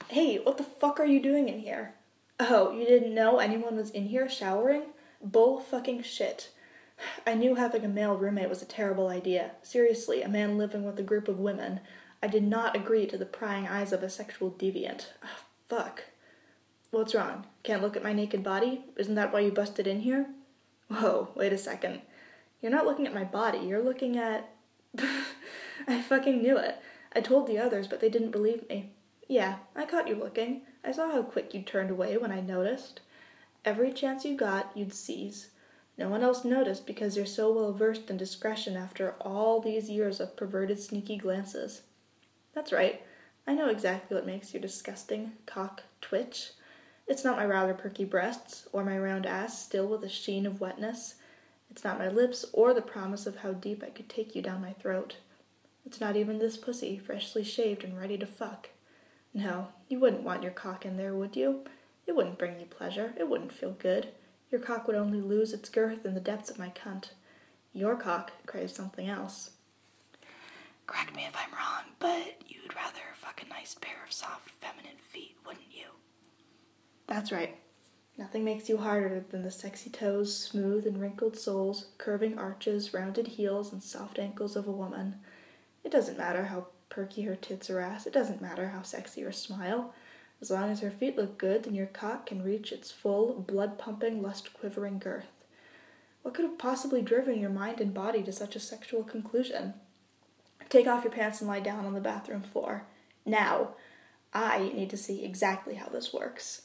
Hey, what the fuck are you doing in here? Oh, you didn't know anyone was in here showering? Bull fucking shit. I knew having a male roommate was a terrible idea. Seriously, a man living with a group of women. I did not agree to the prying eyes of a sexual deviant. Oh, fuck. What's wrong? Can't look at my naked body? Isn't that why you busted in here? Whoa, wait a second. You're not looking at my body, you're looking at... I fucking knew it. I told the others, but they didn't believe me. Yeah, I caught you looking. I saw how quick you turned away when I noticed. Every chance you got, you'd seize. No one else noticed because you're so well versed in discretion after all these years of perverted, sneaky glances. That's right. I know exactly what makes your disgusting cock twitch. It's not my rather perky breasts, or my round ass still with a sheen of wetness. It's not my lips, or the promise of how deep I could take you down my throat. It's not even this pussy, freshly shaved and ready to fuck. No, you wouldn't want your cock in there, would you? It wouldn't bring you pleasure. It wouldn't feel good. Your cock would only lose its girth in the depths of my cunt. Your cock craves something else. Correct me if I'm wrong, but you'd rather fuck a nice pair of soft, feminine feet, wouldn't you? That's right. Nothing makes you harder than the sexy toes, smooth and wrinkled soles, curving arches, rounded heels, and soft ankles of a woman. It doesn't matter how perky her tits or ass. It doesn't matter how sexy her smile. As long as her feet look good, then your cock can reach its full, blood-pumping, lust-quivering girth. What could have possibly driven your mind and body to such a sexual conclusion? Take off your pants and lie down on the bathroom floor. Now. I need to see exactly how this works.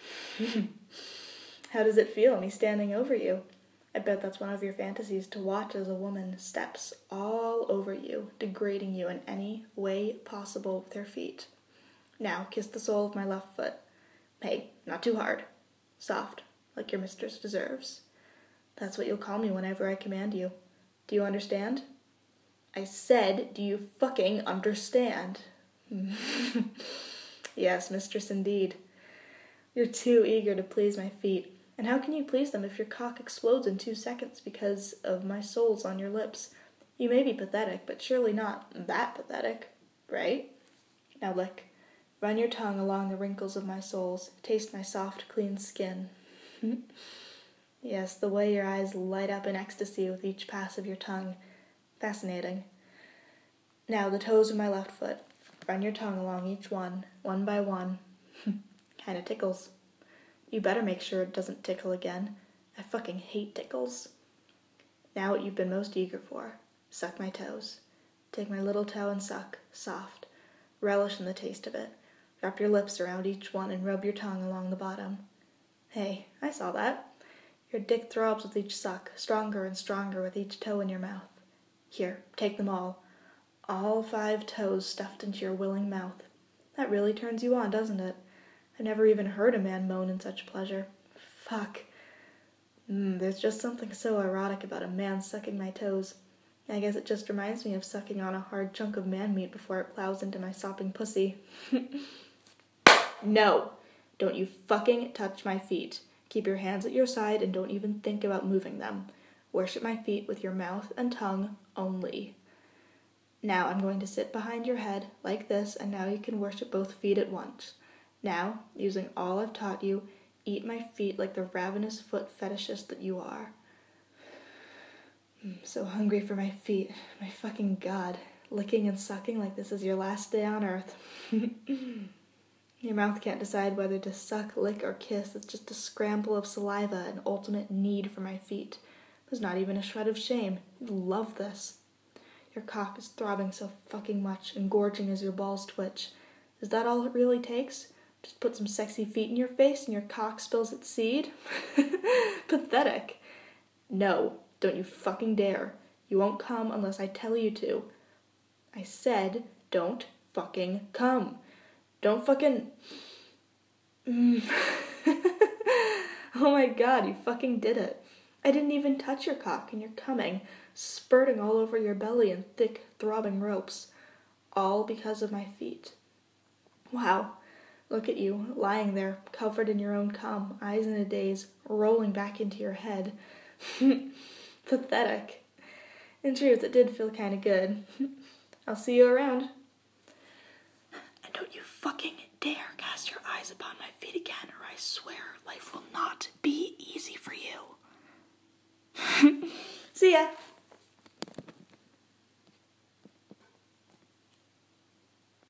How does it feel, me standing over you? I bet that's one of your fantasies, to watch as a woman steps all over you, degrading you in any way possible with her feet. Now, kiss the sole of my left foot. Hey, not too hard. Soft, like your mistress deserves. That's what you'll call me whenever I command you. Do you understand? I said, do you fucking understand? Yes, mistress indeed. You're too eager to please my feet. And how can you please them if your cock explodes in 2 seconds because of my soles on your lips? You may be pathetic, but surely not that pathetic, right? Now lick. Run your tongue along the wrinkles of my soles. Taste my soft, clean skin. Yes, the way your eyes light up in ecstasy with each pass of your tongue. Fascinating. Now the toes of my left foot. Run your tongue along each one by one. Kinda tickles. You better make sure it doesn't tickle again. I fucking hate tickles. Now what you've been most eager for. Suck my toes. Take my little toe and suck. Soft. Relish in the taste of it. Wrap your lips around each one and rub your tongue along the bottom. Hey, I saw that. Your dick throbs with each suck, stronger and stronger with each toe in your mouth. Here, take them all. All 5 toes stuffed into your willing mouth. That really turns you on, doesn't it? I've never even heard a man moan in such pleasure. Fuck. There's just something so erotic about a man sucking my toes. I guess it just reminds me of sucking on a hard chunk of man meat before it plows into my sopping pussy. No! Don't you fucking touch my feet. Keep your hands at your side and don't even think about moving them. Worship my feet with your mouth and tongue only. Now I'm going to sit behind your head like this, and now you can worship both feet at once. Now, using all I've taught you, eat my feet like the ravenous foot fetishist that you are. I'm so hungry for my feet. My fucking God. Licking and sucking like this is your last day on earth. Your mouth can't decide whether to suck, lick, or kiss. It's just a scramble of saliva and ultimate need for my feet. There's not even a shred of shame. You love this. Your cock is throbbing so fucking much, engorging as your balls twitch. Is that all it really takes? Just put some sexy feet in your face and your cock spills its seed? Pathetic. No, don't you fucking dare. You won't come unless I tell you to. I said, don't fucking come. Don't fucking... Oh my God, you fucking did it. I didn't even touch your cock and you're coming, spurting all over your belly in thick, throbbing ropes. All because of my feet. Wow. Look at you, lying there, covered in your own cum, eyes in a daze, rolling back into your head. Pathetic. In truth, it did feel kind of good. I'll see you around. And don't you fucking dare eyes upon my feet again, or I swear life will not be easy for you. See ya.